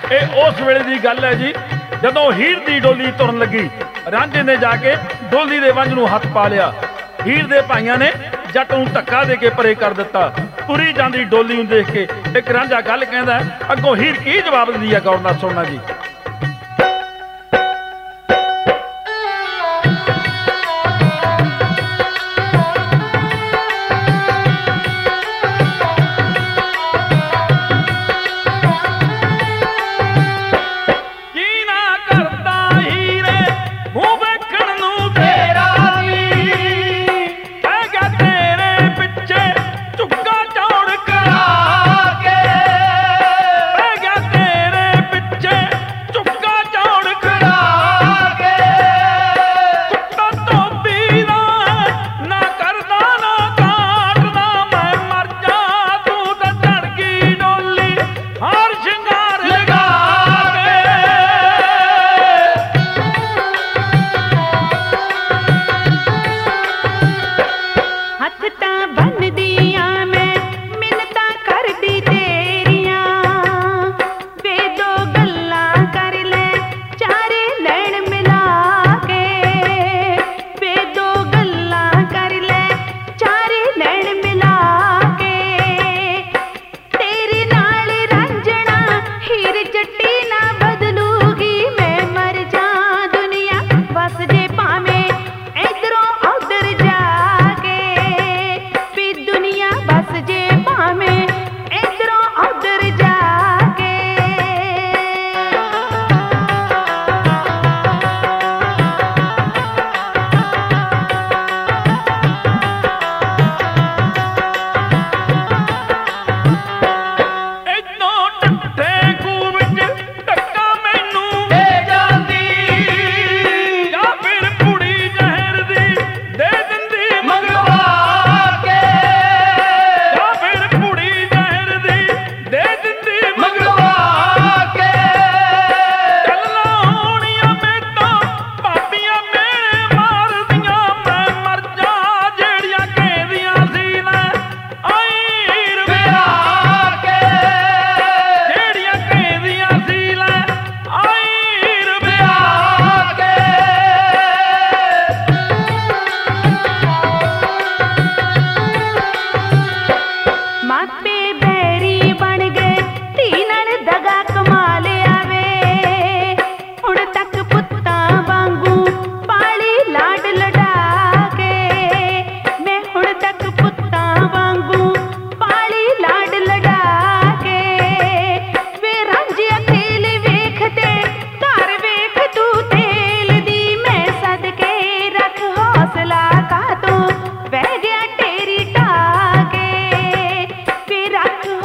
ਇਹ ਉਸ ਵੇਲੇ ਦੀ ਗੱਲ है जी, जदों हीर दी डोली तुरन लगी, रांझे ने जाके डोली दे वंज नूं हथ पा लिया। हीर दे भाइयां ने जट नूं धक्का दे के परे कर दिता। तुरी जांदी डोली नूं देख के एक रांझा गल कहंदा, अगों हीर की जवाब दिंदी है, गौर नाल सुणना जी। बह गया टेरी टाके फिर रख